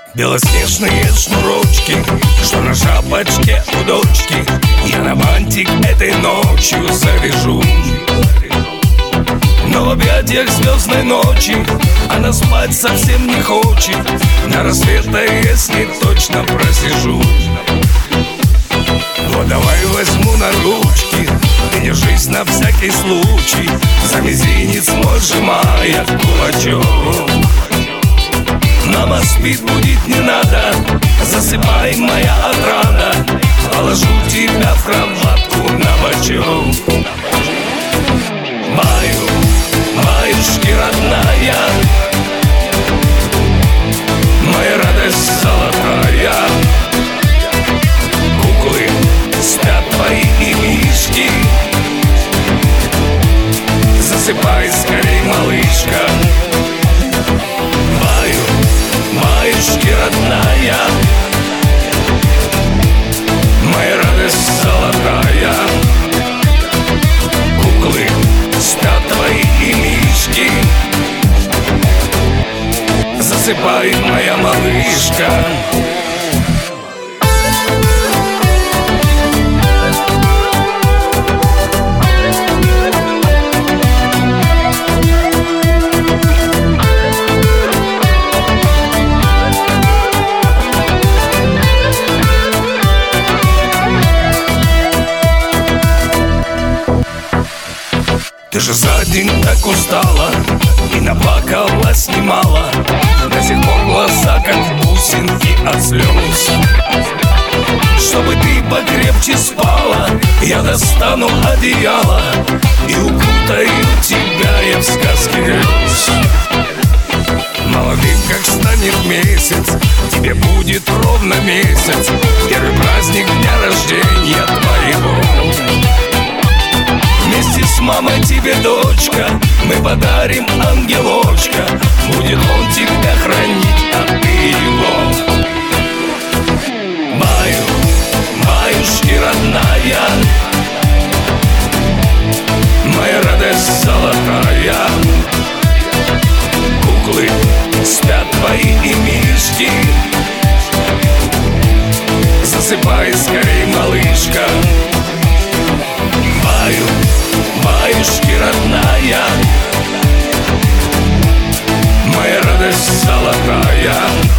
Белоснежные шнурочки, что на шапочке у дочки, я на бантик этой ночью завяжу. Но в объятиях звездной ночи она спать совсем не хочет. На рассвета я с ней точно просижу. Вот давай возьму на ручки, ты держись на всякий случай, за мизинец мой сжимая кулачок. Мама спит, будить не надо, засыпай, моя отрада, положу тебя в кроватку на бочок. Маюшки родная, моя радость золотая, куклы спят твои и мишки, засыпай скорей, малышка. Маюшки родная, моя радость золотая, куклы спят твои и мишки, засыпай, моя малышка. Ты же за день так устала и наплакалась немало, до сих пор глаза как бусинки от слез. Чтобы ты покрепче спала, я достану одеяло и укутаю тебя я в сказке грез. Молодым как станет месяц, тебе будет ровно месяц, первый праздник дня рождения твоего. Вместе с мамой тебе, дочка, мы подарим ангелочка, будет он тебя хранить, а ты его. Маюшки родная, моя радость золотая, куклы спят твои и мишки, засыпай скорей, малышка. Маюшки родная, моя радость золотая,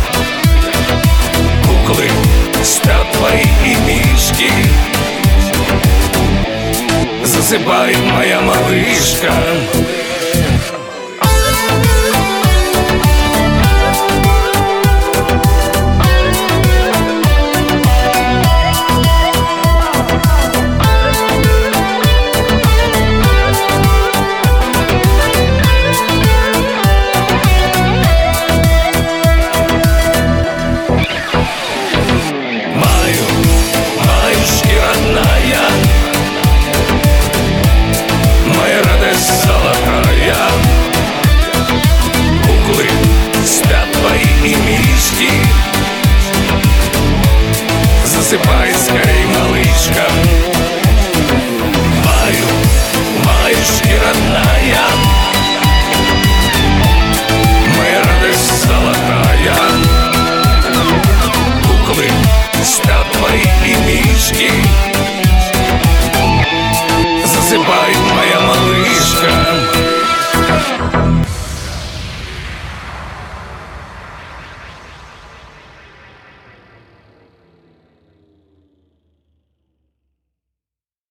куклы спят твои и мишки, засыпай, моя малышка.